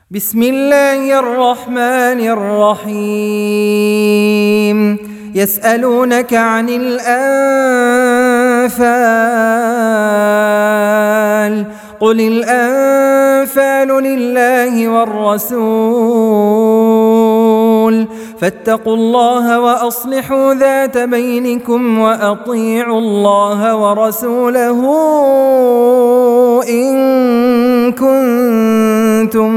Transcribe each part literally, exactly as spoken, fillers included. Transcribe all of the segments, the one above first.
بسم الله الرحمن الرحيم يسألونك عن الأنفال قل الأنفال لله والرسول فاتقوا الله وأصلحوا ذات بينكم وأطيعوا الله ورسوله إن كنتم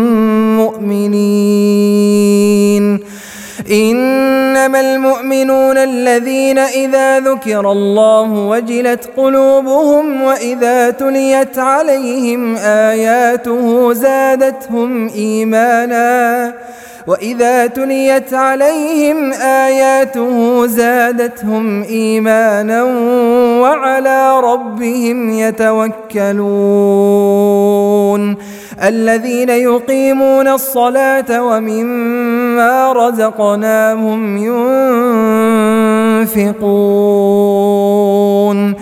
مؤمنين إنما المؤمنون الذين إذا ذكر الله وجلت قلوبهم وإذا تليت عليهم آياته زادتهم إيمانا وإذا تليت عليهم آياته زادتهم إيمانا وعلى ربهم يتوكلون الذين يقيمون الصلاة ومما رزقناهم ينفقون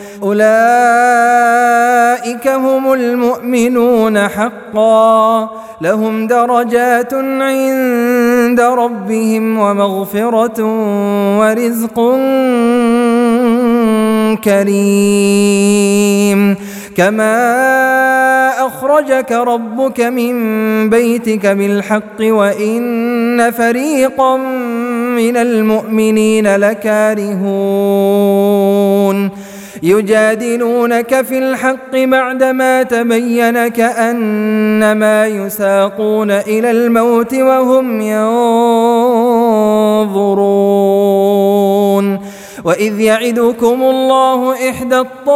أولئك هم المؤمنون حقا لهم درجات عند ربهم ومغفرة ورزق كريم كما أخرجك ربك من بيتك بالحق وإن فريقا من المؤمنين لكارهون يجادلونك في الحق بعدما تبين كأنما يساقون إلى الموت وهم ينظرون وإذ يعدكم الله إحدى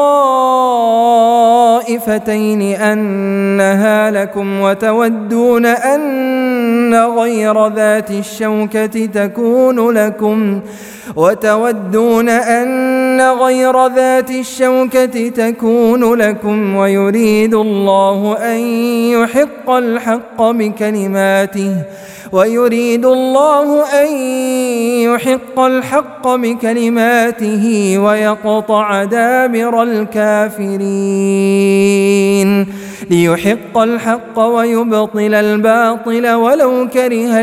الطائفتين أنها لكم وتودون أن غير ذات الشوكة تكون لكم وتودون أن غير ذات الشوكة تكون لكم ويريد الله أن يحق الحق بكلماته ويريد الله أن يحق الحق بكلماته ويقطع دابر الكافرين ليحق الحق ويبطل الباطل ولو كره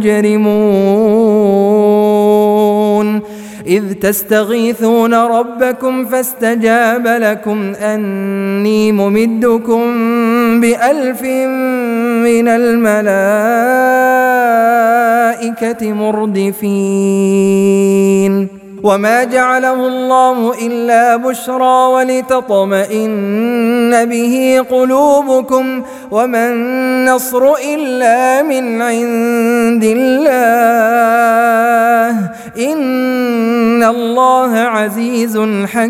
المجرمون إذ تستغيثون ربكم فاستجاب لكم أني ممدكم بألف من الملائكة مردفين وما جعله الله إلا بشرى ولتطمئن به قلوبكم وما النصر إلا من عند الله إن الله عزيز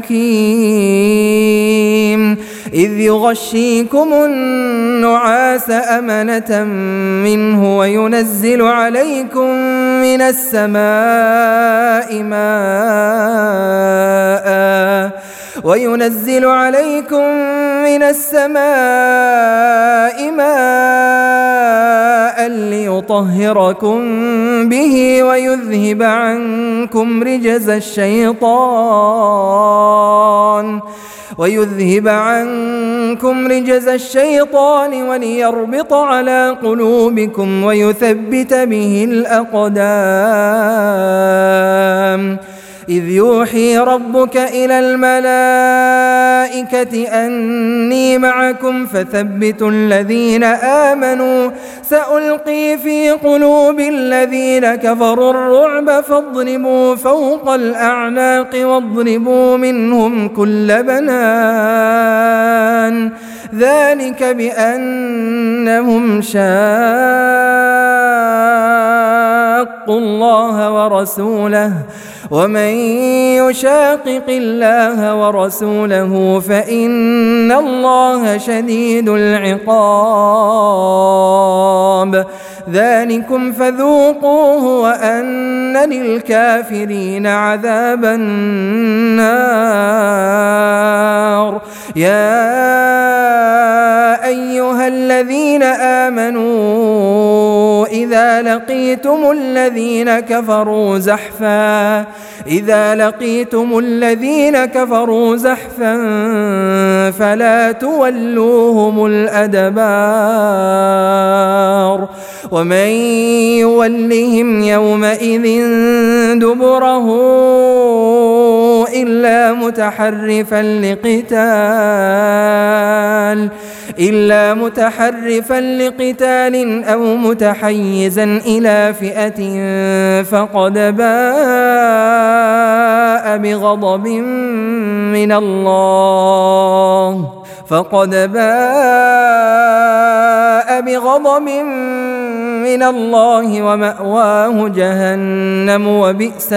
حكيم إذ يغشيكم النعاس أمنة منه وينزل عليكم من السماء ماء وينزل عليكم من السماء ماء ليطهركم به ويذهب عنكم رجز الشيطان ويذهب عنكم رجز الشيطان وليربط على قلوبكم ويثبت به الأقدام إذ يوحي ربك إلى الملائكة أني معكم فثبتوا الذين آمنوا سألقي في قلوب الذين كفروا الرعب فاضربوا فوق الأعناق واضربوا منهم كل بنان ذلك بأنهم شاقوا الله ورسوله ومن يشاقق الله ورسوله فإن الله شديد العقاب ذلكم فذوقوه وأن للكافرين عذاب النار يا أيها الذين آمنوا إذا لقيتم الذين كفروا زحفا إذا لقيتم الذين كفروا زحفا فلا تولوهم الأدبار النار ومن يولهم يومئذ دبره إلا متحرفا لقتال إلا متحرفا لقتال أو متحيزا إلى فئة فقد باء بغضب من الله فقد باء بغضب من الله ومأواه جهنم وبئس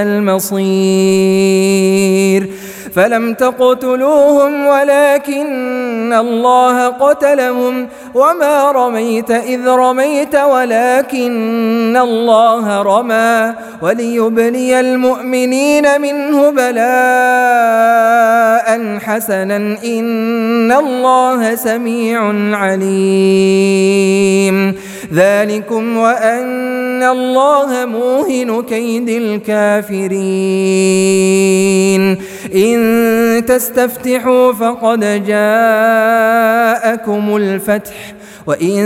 المصير فلم تقتلوهم ولكن الله قتلهم وما رميت إذ رميت ولكن الله رمى وليبلي المؤمنين منه بلاء حسنا إن الله سميع عليم ذلكم وأن الله موهن كيد الكافرين إن تستفتحوا فقد جاءكم الفتح وإن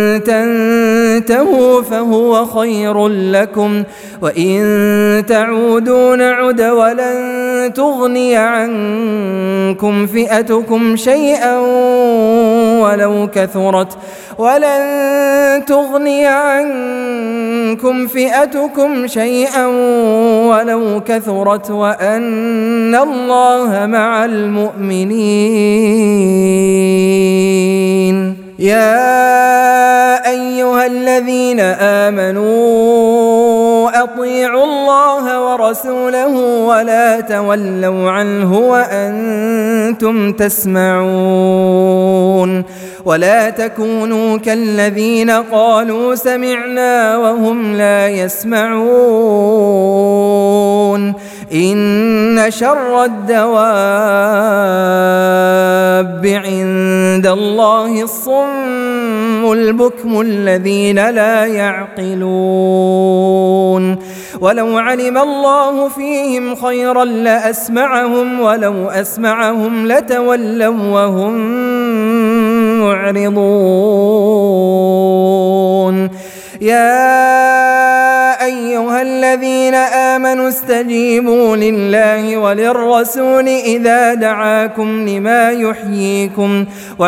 تنتهوا فهو خير لكم وإن تعودوا نعد ولن تغني عنكم فئتكم شيئا ولو كثرت ولن تغني عنكم فئتكم شيئا ولو كثرت وأن الله مع المؤمنين يا أيها الذين آمنوا أطيعوا الله ورسوله ولا تولوا عنه وأنتم تسمعون ولا تكونوا كالذين قالوا سمعنا وهم لا يسمعون إن شر الدواب عند الله الصم البكم الذين لا يعقلون ولو علم الله فيهم خيرا لأسمعهم ولو أسمعهم لتولوا وهم معرضون يا أيها الذين آمنوا استجيبوا لله وللرسول إذا دعاكم لما يحييكم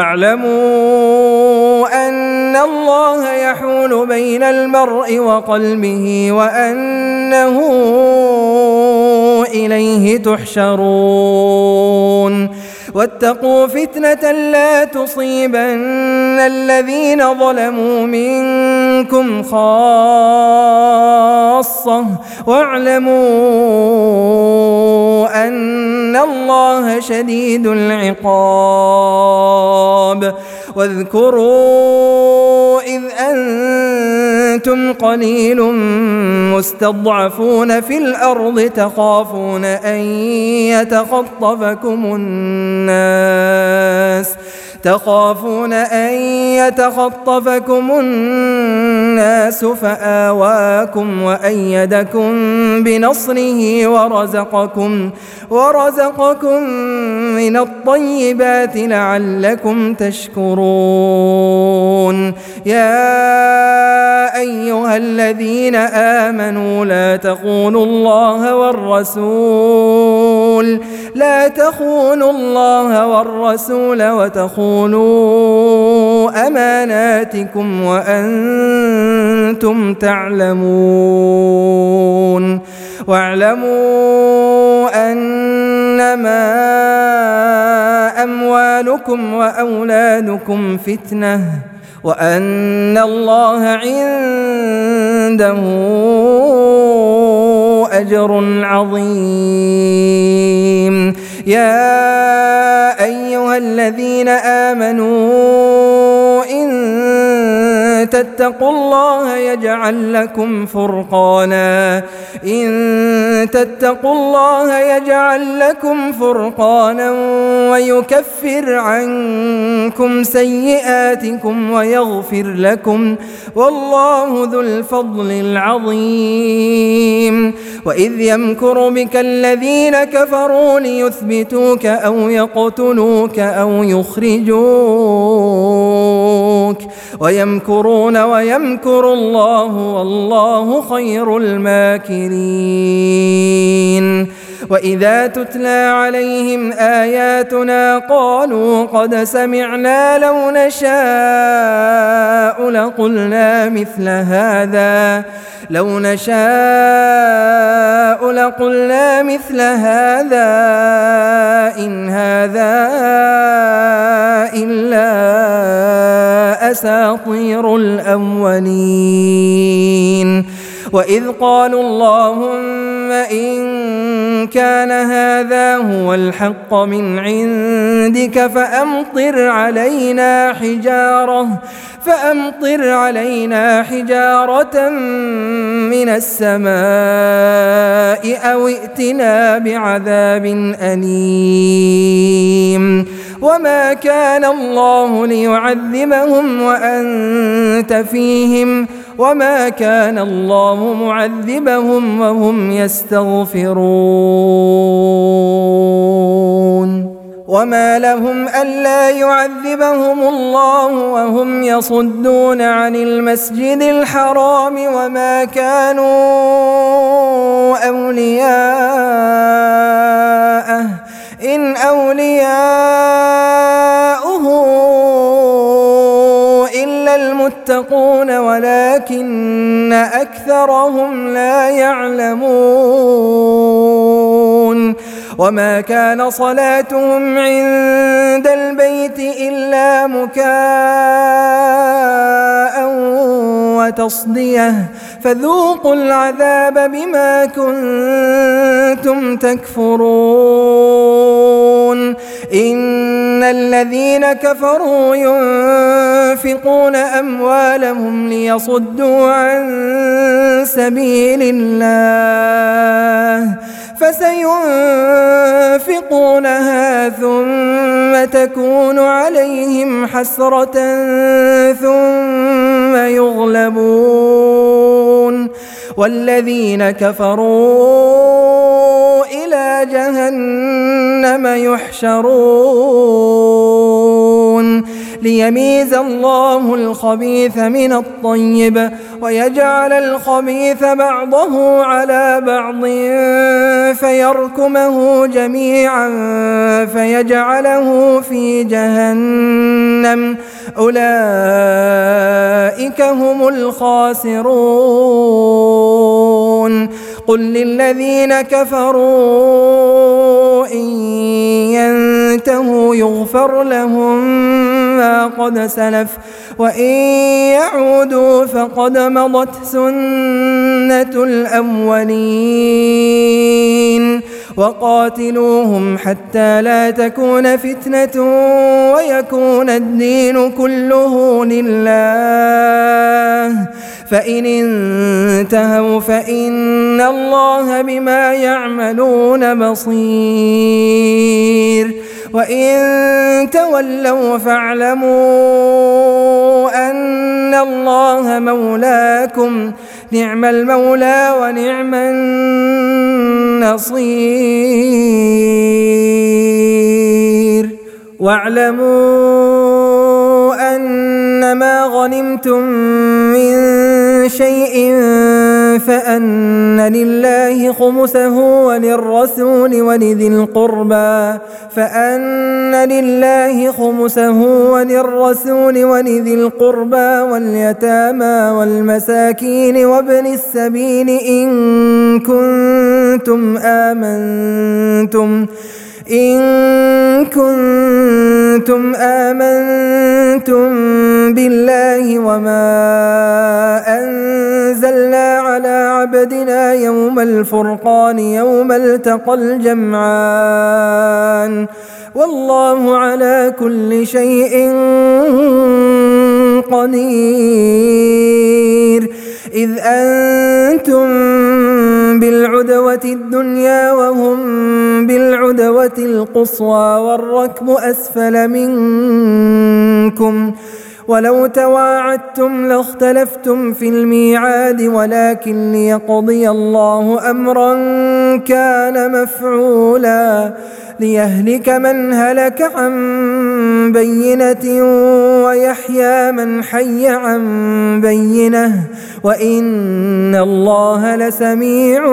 واعلموا أن الله يحول بين المرء وقلبه وأنه إليه تحشرون واتقوا فتنة لا تصيبن الذين ظلموا منكم خاصة واعلموا أن الله شديد العقاب واذكروا إذ أنتم قليل مستضعفون في الأرض تخافون أن يتخطفكم الناس تخافون أن يتخطفكم الناس فآواكم وأيدكم بنصره ورزقكم ورزقكم من الطيبات لعلكم تشكرون يا أيها الذين آمنوا لا تخونوا الله والرسول لا تخونوا الله والرسول وتخونوا أماناتكم وأنتم تعلمون واعلموا أنما أموالكم وأولادكم فتنة وأن الله عنده أجر عظيم يا أيها الذين آمنوا إن تتقوا الله يجعل لكم فرقانا إن تتقوا الله يجعل لكم فرقانا ويكفر عنكم سيئاتكم ويغفر لكم والله ذو الفضل العظيم وإذ يمكر بك الذين كفروا ليثبتوك أو يقتلوك أو يخرجوك يكيدوك ويمكرون ويمكر الله والله خير الماكرين وإذا تتلى عليهم آياتنا قالوا قد سمعنا لو نشاء لقلنا مثل هذا لو نشاء لقلنا مثل هذا إن هذا إلا أساطير الأولين وإذ قالوا اللهم إن كان هذا هو الحق من عندك فأمطر علينا حجارة فأمطر علينا حجارة من السماء أو ائتنا بعذاب أليم وما كان الله ليعذبهم وأنت فيهم وما كان الله معذبهم وهم يستغفرون وما لهم ألا يعذبهم الله وهم يصدون عن المسجد الحرام وما كانوا أولياءه إن أولياؤه إلا المتقون ولكن أكثرهم لا يعلمون وما كان صلاتهم عند البيت إلا مكاء وتصدية فذوقوا العذاب بما كنتم تكفرون إن الذين كفروا ينفقون أموالهم ليصدوا عن سبيل الله فسينفقونها ثم تكون عليهم حسرة ثم يغلبون والذين كفروا إلى جهنم يحشرون ليميز الله الخبيث من الطيب ويجعل الخبيث بعضه على بعض فيركمه جميعا فيجعله في جهنم أولئك هم الخاسرون قل للذين كفروا إن ينتهوا يغفر لهم ما قد سلف وإن يعودوا فقد مضت سنة الأولين وقاتلوهم حتى لا تكون فتنة ويكون الدين كله لله فإن انتهوا فإن الله بما يعملون بصير وإن تولوا فاعلموا أن الله مولاكم نعم المولى ونعم النصير واعلموا أنما غنمتم من شيء فأن لله خمسه وللرسول ولذي القربى فأن لله خمسه وللرسول ولذي القربى واليتامى والمساكين وابن السبيل إن كنتم آمنتم إن كنتم آمنتم بالله وما أنزلنا على عبدنا يوم الفرقان يوم التقى الجمعان والله على كل شيء قدير إذ أنتم بالعدوة الدنيا وهم بالعدوة القصوى والركب أسفل منكم ولو تواعدتم لاختلفتم في الميعاد ولكن ليقضي الله أمرا كان مفعولا ليهلك من هلك عن بينة ويحيى من حي عن بينة وإن الله لسميع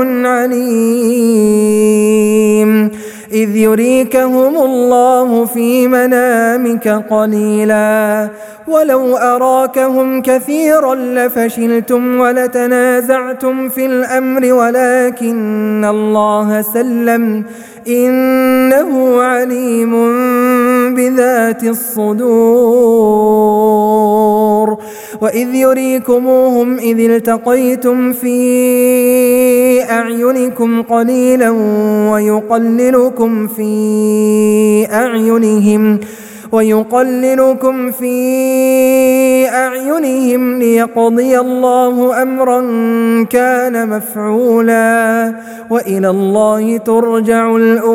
عليم إذ يريكهم الله في منامك قليلا ولو أراكهم كثيرا لفشلتم ولتنازعتم في الأمر ولكن الله سلم إنه عليم بذات الصدور وإذ يريكموهم إذ التقيتم في أعينكم قليلا ويقللكم في أعينهم ويقللكم في أعينهم ليقضي الله أمرا كان مفعولا وإلى الله ترجع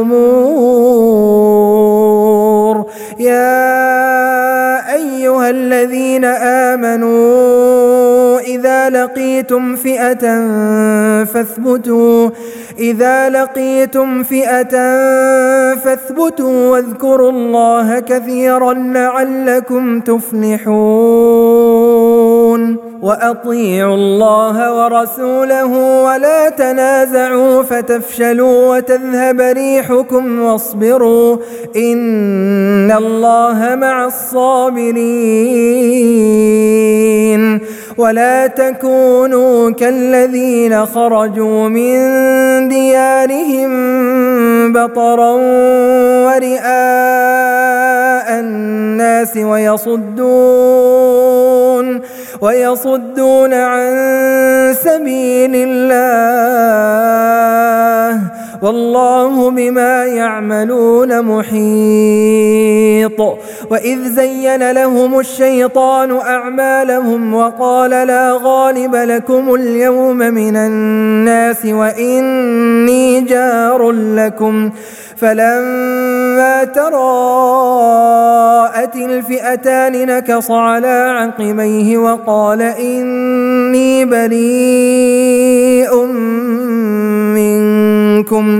الأمور يا أيها الذين آمنوا إذا لقيتم فئة فاثبتوا إذا لقيتم فئة فاثبتوا واذكروا الله كثيرا لعلكم تفلحون وأطيعوا الله ورسوله ولا تنازعوا فتفشلوا وتذهب ريحكم واصبروا إن الله مع الصابرين ولا تكونوا كالذين خرجوا من ديارهم بطرا ورئاء الناس ويصدون ويصدون عن سبيل الله والله بما يعملون محيط وإذ زين لهم الشيطان أعمالهم وقال لا غالب لكم اليوم من الناس وإني جار لكم فلما تراءت الفئتان نكص على عقبيه وقال إني بريء منكم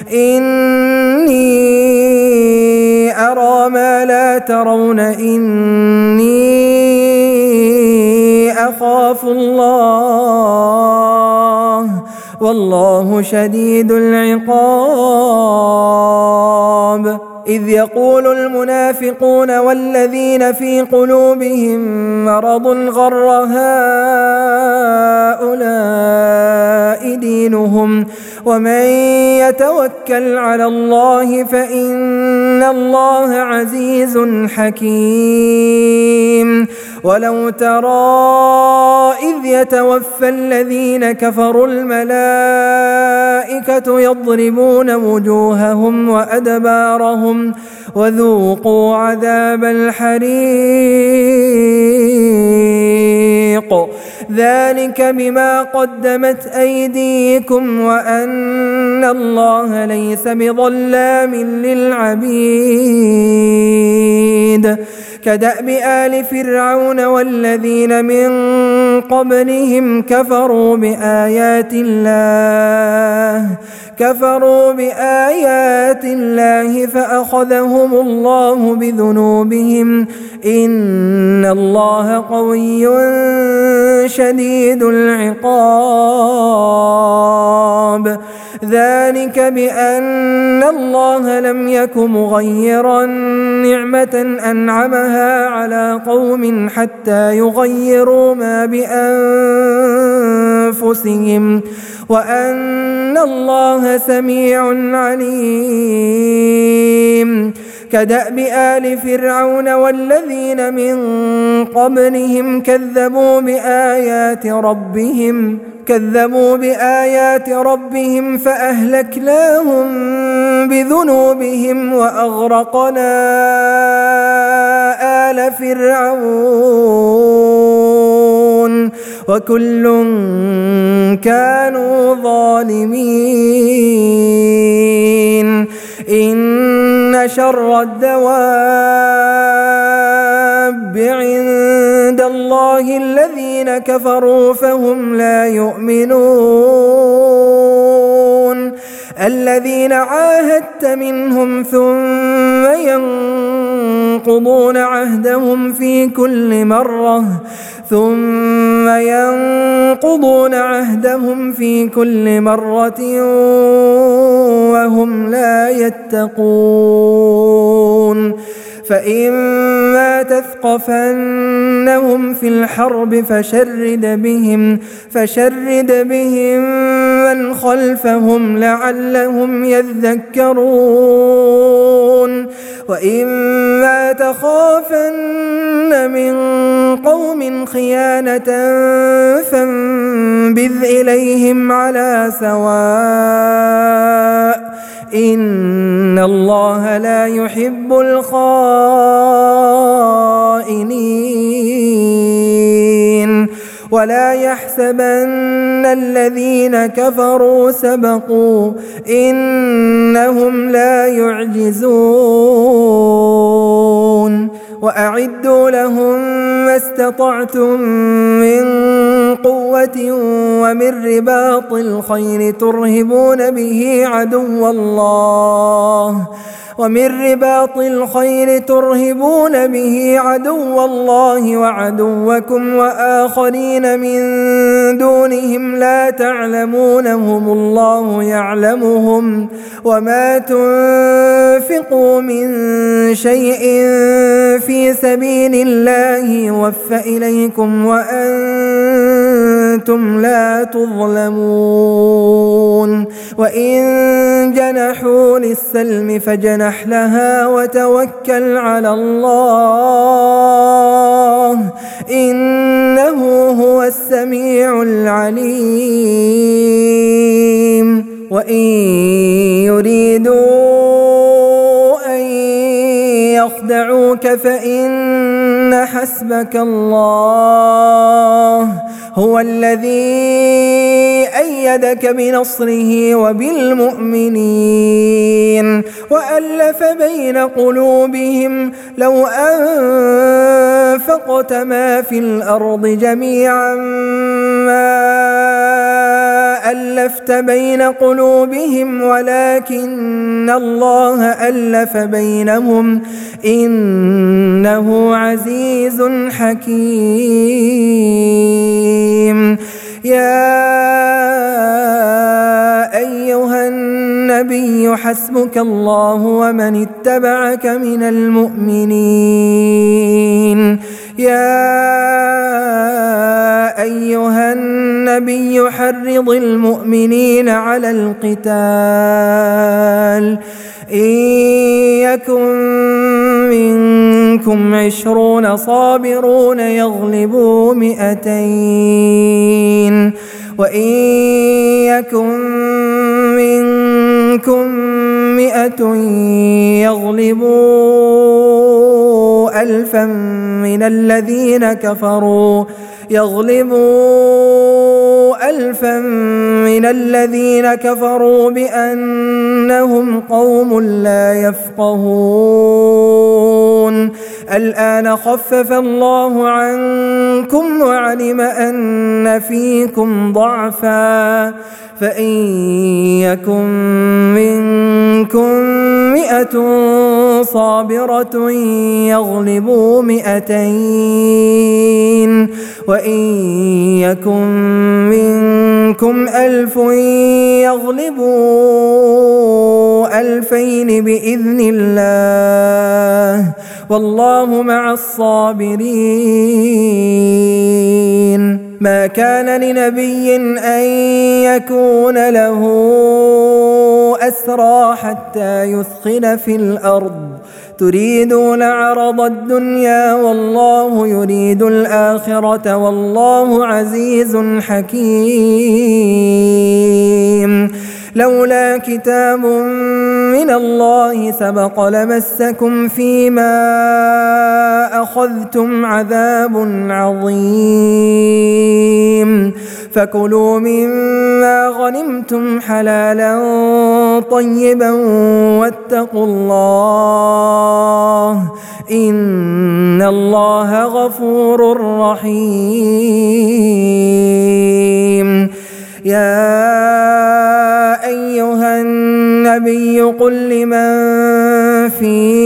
إني أرى ما لا ترون إني أخاف الله والله شديد العقاب إذ يقول المنافقون والذين في قلوبهم مرض غر هؤلاء دينهم ومن يتوكل على الله فإن الله عزيز حكيم ولو ترى إذ يتوفى الذين كفروا الملائكة يضربون وجوههم وأدبارهم وذوقوا عذاب الحريق ذلك بما قدمت أيديكم وأن الله ليس بظلام للعبيد كدأب آل فرعون والذين من قبلهم كفروا بآيات الله كفروا بآيات الله فأخذهم الله بذنوبهم إن الله قوي شديد العقاب ذلك بأن الله لم يك مغيرا نعمة أنعمها على قوم حتى يغيروا ما بأنفسهم وأن الله سميع عليم كدأب آل فرعون والذين من قبلهم كذبوا بآيات ربهم كذبوا بآيات ربهم فأهلكناهم بذنوبهم وأغرقنا آل فرعون وكل كانوا ظالمين إن شر الدواب عند الله الذين كفروا فهم لا يؤمنون الذين عاهدت منهم ثم ينقضون عهدهم في كل مرة ثم ينقضون عهدهم في كل مرة وهم لا يتقون فإما تثقفنهم في الحرب فشرد بهم فشرد بهم من خلفهم لعلهم يذكرون وإما تخافن من قوم خيانة فانبذ إليهم على سواء إن الله لا يحب الخائنين ولا يحسبن الذين كفروا سبقوا إنهم لا يعجزون وأعدوا لهم ما استطعتم من قوة ومن رباط الخيل ترهبون به عدو الله ومن رباط الخيل ترهبون به عدو الله وعدوكم وآخرين من دونهم لا تعلمونهم الله يعلمهم وما تنفقوا من شيء في سبيل الله يوفى إليكم وأنتم لا تظلمون وإن جنحوا للسلم فجنح لها وتوكل على الله إنه هو السميع العليم وإن يريدوا أن يخدعوك فإن حسبك الله هو الذي أيدك بنصره وبالمؤمنين وألف بين قلوبهم لو أنفقت ما في الأرض جميعا ما ألفت بين قلوبهم ولكن الله ألف بينهم إنه عزيز حكيم يا أيها النبي حسبك الله ومن اتبعك من المؤمنين يا أيها النبي حرض المؤمنين على القتال إن يكن منكم عشرون صابرون يغلبوا مئتين وإن يكن منكم مئة يغلبوا ألفا من الذين كفروا يغلبوا ألفا من الذين كفروا بأنهم قوم لا يفقهون الآن خفف الله عنكم وعلم أن فيكم ضعفا فإن يكن منكم مئة صابرة يغلبوا مئتين وإن يكن منكم ألف يغلبوا ألفين بإذن الله والله مع الصابرين ما كان لنبي أن يكون له أسرى حتى يثخن في الأرض تريدون عرض الدنيا والله يريد الآخرة والله عزيز حكيم لولا كتاب من الله سبق لمسكم فيما أخذتم عذاب عظيم فكلوا مما غنمتم حلالا طيبا واتقوا الله إن الله غفور رحيم. يا أيها النبي قل لمن في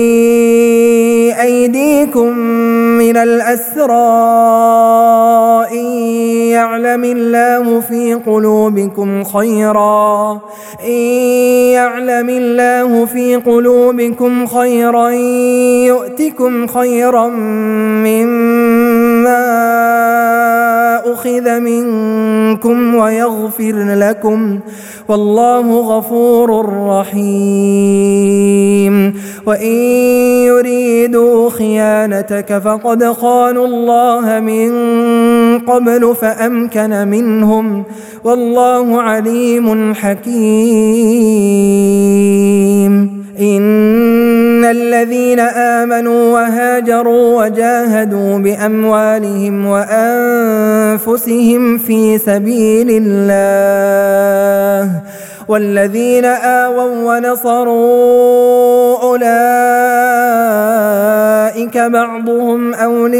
أيديكم من الأسرى إن يعلم الله في قلوبكم خيرا إن يعلم الله في قلوبكم خيرا يؤتكم خيرا مما أخذ منكم ويغفر لكم والله غفور رحيم. وإن يريدوا خيانتك فقد خانوا الله من قبل فأمكن منهم والله عليم حكيم. إن الذين آمنوا وهاجروا وجاهدوا بأموالهم وأنفسهم في سبيل الله والذين آووا ونصروا أولئك بعضهم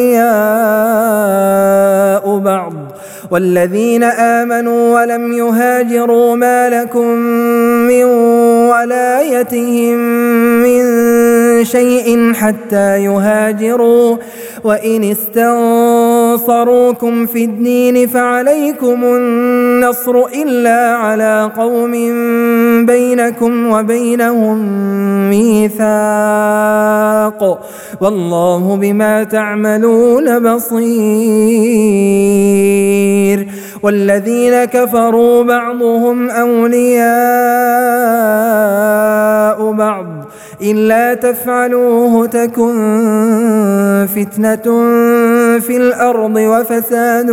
أولياء بعض والذين آمنوا ولم يهاجروا ما لكم من ولايتهم من شيء حتى يهاجروا وإن استنصروكم في الدين فعليكم النصر إلا على قوم بينكم وبينهم ميثاق والله بما تعملون بصير. والذين كفروا بعضهم أولياء بعض إلا تفعلوه تكن فتنة في الأرض وفساد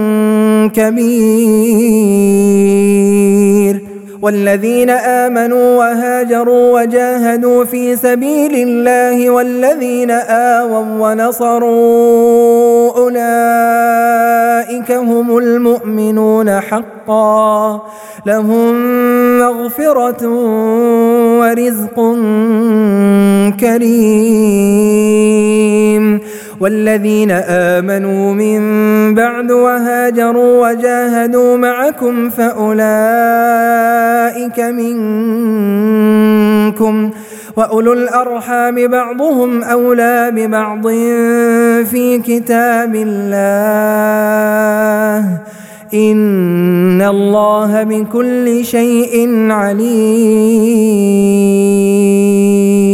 كبير. والذين آمنوا وهاجروا وجاهدوا في سبيل الله والذين آووا ونصروا أولئك هم المؤمنون حقا لهم مغفرة ورزق كريم. والذين آمنوا من بعد وهاجروا وجاهدوا معكم فأولئك منكم وأولو الأرحام بعضهم أولى ببعض في كتاب الله إن الله بكل شيء عليم.